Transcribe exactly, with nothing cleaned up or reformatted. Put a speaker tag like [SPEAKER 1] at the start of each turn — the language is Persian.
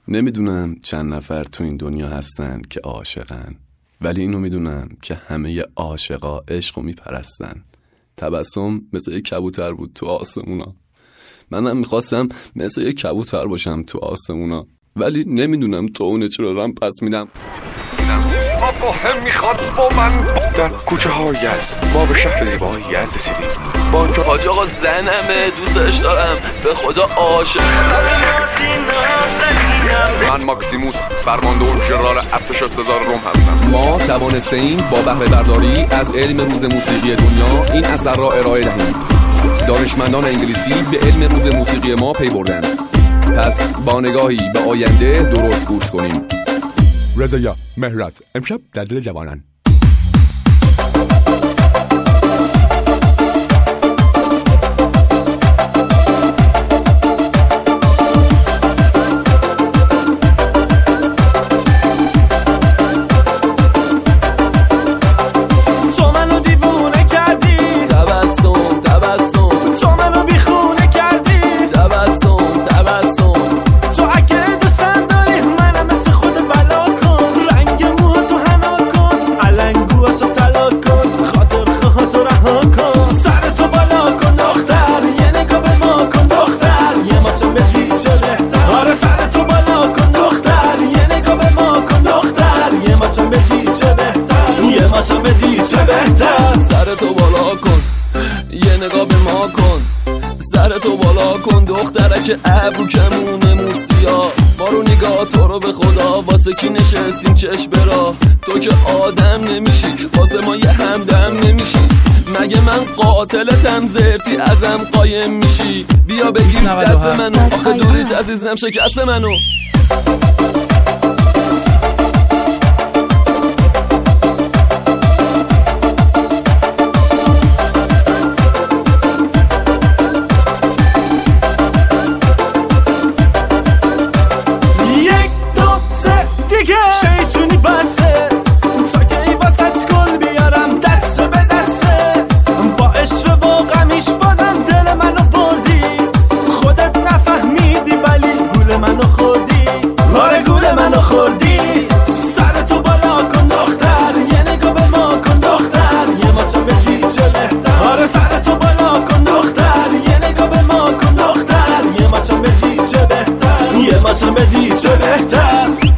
[SPEAKER 1] نمیدونم چند نفر تو این دنیا هستن که عاشقن، ولی اینو میدونم که همه عاشقا عشقو میپرستن. تبسم مثل یک کبوتر بود تو آسمونا، منم میخواستم مثل یک کبوتر باشم تو آسمونا، ولی نمیدونم تو اونه چرا رم پس میدم.
[SPEAKER 2] بابا هم میخواد با من در کوچه های یزد ما به شهر زیبای یزد رسیدیم. با اونجا
[SPEAKER 1] حاج آقا زنمه، دوستش دارم، به خدا عاشق.
[SPEAKER 2] من ماکسیموس فرمانده ژنرال ارتش سزار روم هستم.
[SPEAKER 1] ما توانستیم با بهره برداری از علم روز موسیقی دنیا این اثر را ارائه دهیم. دانشمندان انگلیسی به علم روز موسیقی ما پی بردند. پس با نگاهی به آینده درست گوش کنیم.
[SPEAKER 3] رضا مهرت امشب در دل جوانان.
[SPEAKER 4] چه بدی چه بهتر،
[SPEAKER 1] سرتو بالا کن یه نگاه به ما کن، سرتو بالا کن دخترک ابرو کمونه موسیا، ما رو نگاه تو رو به خدا، واسه کی نشستیم چشم برا، تو که آدم نمیشی واسه ما یه همدم نمیشی، مگه من قاتلتم زرتی ازم قایم میشی، بیا بگیر دست منو، آخه دوریت عزیزم شکست منو.
[SPEAKER 4] شیطونی بسه تا که ای واسط گل بیارم دست به دسته، با عشق و غمیش بازم دل منو بردی، خودت نفهمیدی ولی گول منو خوردی، آره گول منو خوردی. سرتو بالا کن دختر یه نگاه به ما کن دختر، یه ماچم بدی چه بهتر، آره سرتو بالا کن دختر یه نگاه به ما کن دختر، یه ماچم بدی چه بهتر، یه ماچم بدی چه بهتر.